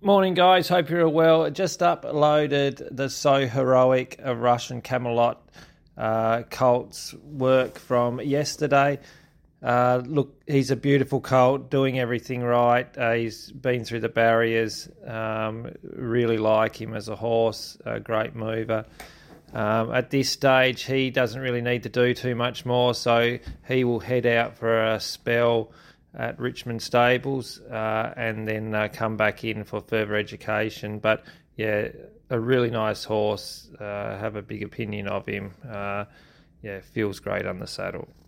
Morning, guys. Hope you're all well. Just uploaded the So Heroic of Russian Camelot colt's work from yesterday. Look, he's a beautiful colt, doing everything right. He's been through the barriers. Really like him as a horse, a great mover. At this stage, he doesn't really need to do too much more, so he will head out for a spell at Richmond Stables and then come back in for further education. But yeah, a really nice horse. Have a big opinion of him. Feels great on the saddle.